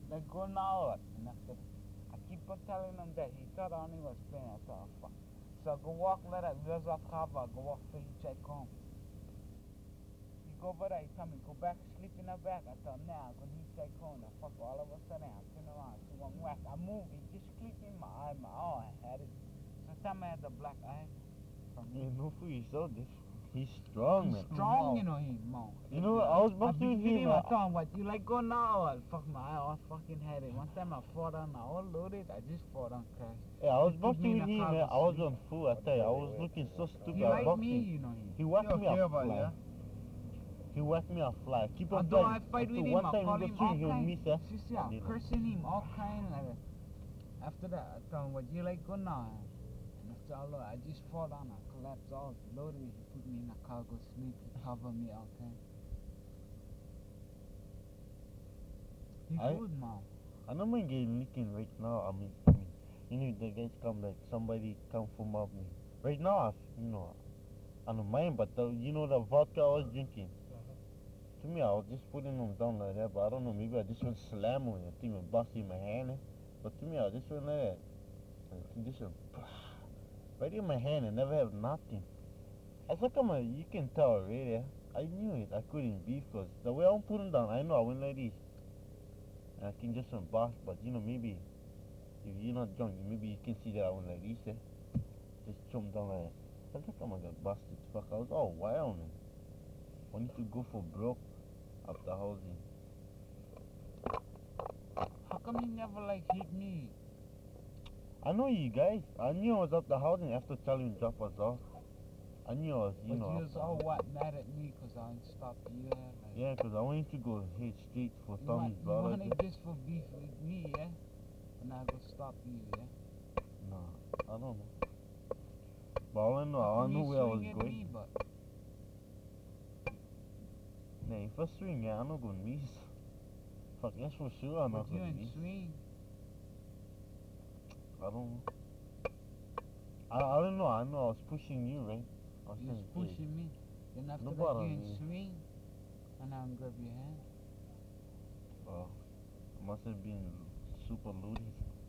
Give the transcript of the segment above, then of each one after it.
like go now. And after, I keep on telling him that he thought I only was playing. I thought, fuck. So I go walk like that, wheels off cover, I go walk till he check home. He go over there, he tell me, go back, sleep in the back. I thought, nah, when he check home, the fuck, all of a sudden, I turn around, see one whack. I move, he just click in my eye, I had it. Sometimes I had the black eye. Yeah, no fool, he's so different. He's strong, man. He's strong, you know, he more. You know, I was about to him. I told him, what, you like go now? I fuck my eye, I fucking had it. One time I fought on, I all loaded, I just fought on crash. Yeah, I was about to him, man. I was on fool, I tell you. I was looking so stupid. He like me, you know. He whacked me a fly. He whacked me a fly. Keep on Although I fight with him, one I time call he him go all swing, he'll miss, kind. See, I'm cursing him all kind like that. After that, I told him, what, you like go now? And after all that, I just fought on, I collapsed all loaded. He put me in a car, go sleep, he cover me all kind. He good, man. I don't mind getting licking right now. I mean, you know, the guys come like somebody come from up me. Right now, you know, I don't mind, but you know the vodka I was drinking. To me, I was just putting them down like that, but I don't know, maybe I just went slam on it. I think it bust in my hand. But to me, I just went like that. And just went right in my hand and never have nothing. As like you can tell already. I knew it. I couldn't beef because the way I'm putting down, I know I went like this. And I can just went bust, but you know, maybe if you're not drunk, maybe you can see that I went like this. Just jumped down like that. I think I got busted. Fuck, I was all wild, man. I need to go for broke after housing. How come you never like hit me? I know you guys. I knew I was up the housing after Charlie dropped us off. I knew I was, you know. But you was all mad at me because I didn't stop you there? Like, yeah, because I wanted to go hit straight for Tommy's brother. You wanted just for beef with me, yeah? And I go stop you, yeah? No, I don't know. But all I know where I was going. Me, but... Nah, if I swing, yeah, I'm not going to miss. Fuck, that's for sure I'm not going to miss. Swing. I don't know. I don't know. I know I was pushing you, right? You was pushing me. Then after that, you ain't swing. And I'll grab your hand. Oh, must have been super loaded.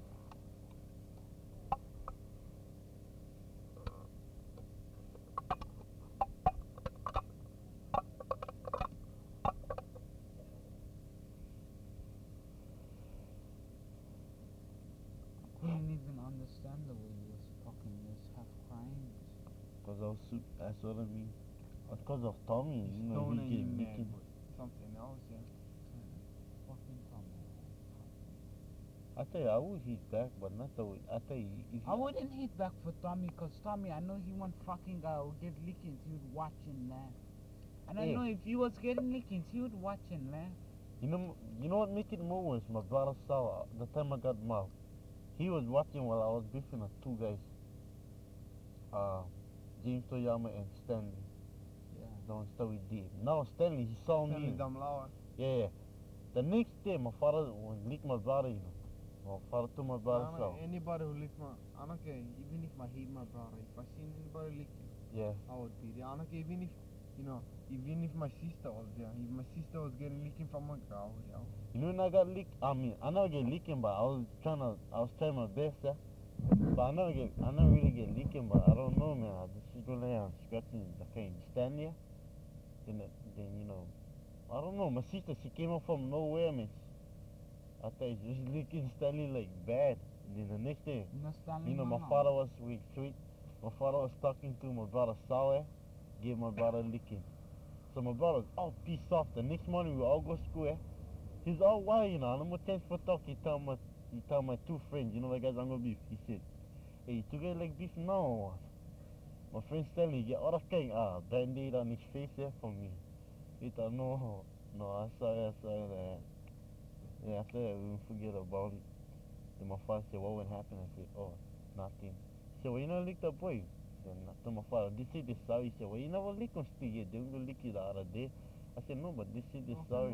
Couldn't even understand the way you was fucking just half crying. Because that's what I mean. Because of Tommy, you know, he get licking. Something else, yeah. Fucking Tommy. I tell you, I would hit back, but not the way. I tell you, I wouldn't hit back for Tommy, because Tommy, I know he one fucking guy who get lickings, he would watching, man. And I know if he was getting lickings, he would watching, man. You know what make it more worse? My brother saw the time I got mobbed. He was watching while I was beefing with two guys. James Toyama and Stanley. Yeah. The one that we did. Now Stanley, he saw me. Yeah. The next day, my father licked my brother, you know. My father told my brother so. Anybody who licked I don't care, even if I hate my brother, if I seen anybody lick him, yeah, I would beat it. I don't care, even if, you know, even if my sister was there, if my sister was getting licking from my girl, yeah. You know when I got licked, I never get licking, but I was trying my best, yeah. But I never really get licking, but I don't know, man. I just go there and scratching the kind stand there. Then you know, I don't know. My sister, she came up from nowhere, man. I thought she was licking Stanley like bad. And then the next day, you know, my father was sweet. My father was talking to my brother Sour, gave my brother licking. So my brother was all pissed off. The next morning we all go to school, he's all wild, you know. I'm gonna thanks for talk. He tell my two friends, you know, the guys I'm gonna beef. He said, hey, you guys like beef now or what? My friend Stanley get all the kind band-aid on his face here for me. He thought, no, I saw that. Yeah, after that we forget about it. Then my father said, what would happen? I said, oh, nothing. He said, well, you never licked that boy. Then I told my father, this is sorry. He said, well, you never lick him still yet. They're going to lick you the other day. I said, no, but this is sorry.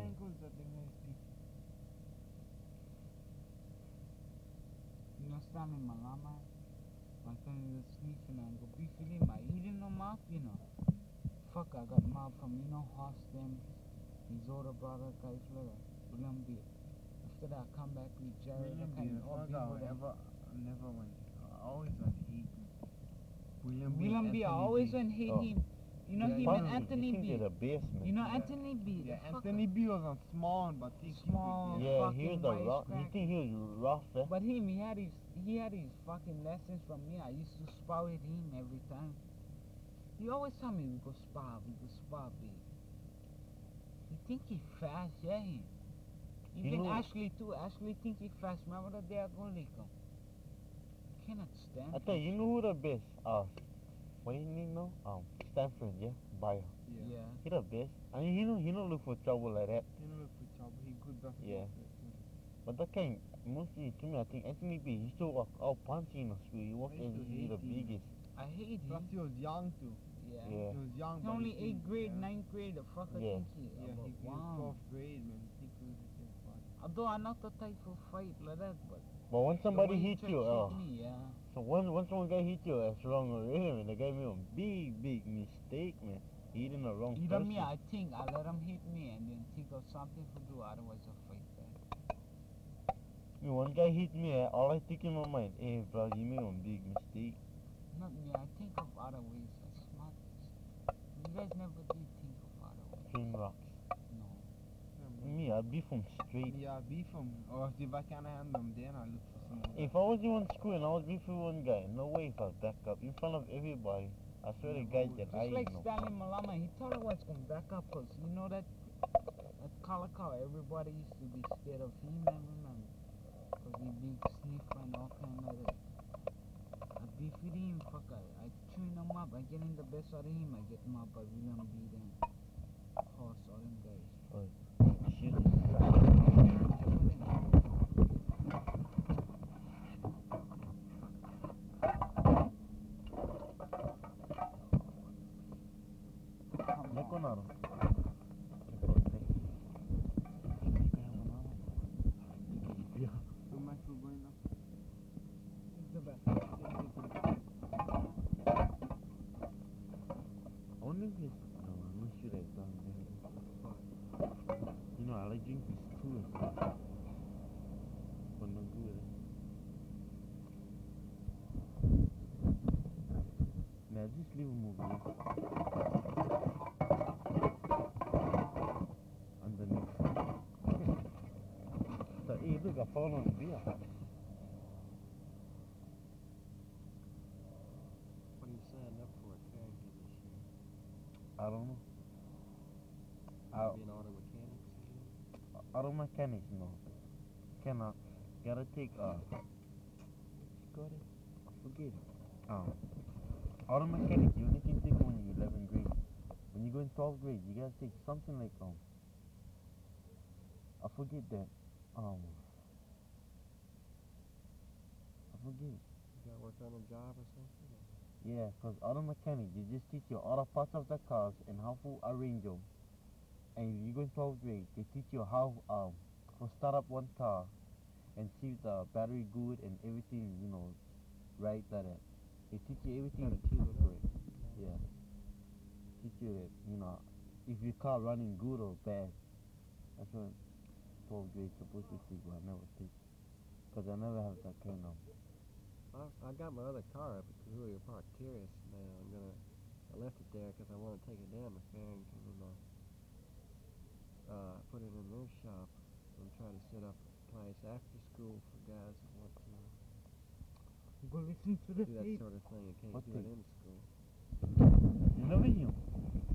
You know, standing my lama, my son is sneaking and go beefing him. I eating no mouth, you know. Fuck, I got mouth from, you know, Hostem, his older brother, guys, like Columbia. after that, come back with Jerry. William That B. kind As of long as be I with him. never went. I always went hate him. William B. William B. I Anthony always B. went hate Oh. him. You know Yeah, him yeah. and Anthony You think B. you're the best, man. You know Yeah. Anthony B. Yeah, the fucker. Anthony B was on small, but he Small. Yeah, he fucking was the white rough. You crack. think he was rough, eh? But him, he had his fucking lessons from me. I used to spar with him every time. He always tell me we go spar, babe. He think he fast, yeah. You Even know- Ashley too. Ashley think he fast. Remember the day I go lick him? Cannot stand. I tell you, you know who the best? What do you need now? Stanford, yeah? Bio. Yeah. Yeah. He the best. I mean, he don't look for trouble like that. He don't look for trouble. He good basketball Yeah. player too. But that kind, mostly to me, I think Anthony B, he still walk out punching in the school. He walked I used as to if he the hate him. biggest. I hate Plus him. he was young too. Yeah. Yeah. He was young. He but only he 8th think, grade, yeah. 9th grade. The fucker Yeah. think he. Yeah, but he was wow. 12th grade, man. He could get fun. Although I'm not the type of fight like that, but But when somebody the way hit he you, tried to hit me, yeah. so once one guy hit you, that's wrong with him, and the guy made a big mistake, man. He hit in the wrong Either person. me, I think I let him hit me and then think of something to do. Otherwise, I'll fight back. Me, one guy hit me, all I think in my mind, hey, bro, you made a big mistake. Not me. I think of other ways. That's smart. You guys never did think of other ways. Train rocks. No. Yeah, man. Me, I'd be from straight. Yeah, beef him. Or if I can't handle him, then I look for someone. If I was in one school and I was beefing one guy, no way if I'd back up in front of everybody. I swear to God that I Just like know. Stanley Malama, he thought I was going to back up because you know that at Kalakaua, everybody used to be scared of him, I remember. Because he big sniffer and all kind of that. I beef with him, fucker. I train him up. I get in the best out of him. I get him up by William B. Then Horse, all them guys. Shit. Come Ya on. konaron. So much for going up. It's the best. Only this. No, I'm not sure that's done. You know, I like drinking too and stuff. But no good. Now just leave him over here. Underneath. So, hey, look, I found on the beer. What are you signing up for at Farrington this year? I don't know. Be an auto mechanics again? Auto mechanics, no. Cannot. Gotta take, got it? I forget it. Auto mechanics, you only can take it when you're 11th grade. When you go in 12th grade, you gotta take something like, I forget that, I forget. You gotta work on a job or something? Or? Yeah, cause auto mechanics, they just teach you all the parts of the cars and how to arrange them. And if you go in 12th grade, they teach you how, to start up one car and see if the battery good and everything, you know, right like that. They teach you everything. How to tune it up. correct. Yeah. Teach you that, you know, if your car running good or bad. That's what 12th grade supposed to teach, but I never teach. Cause I never have that kind of. I got my other car up at Cahulia Park Terrace now. I left it there because I want to take it down to Farrington and put it in their shop and try to set up a place after school for guys that want to Go listen to the do that tape. sort of thing and can't What do it thing? in school. You never hear.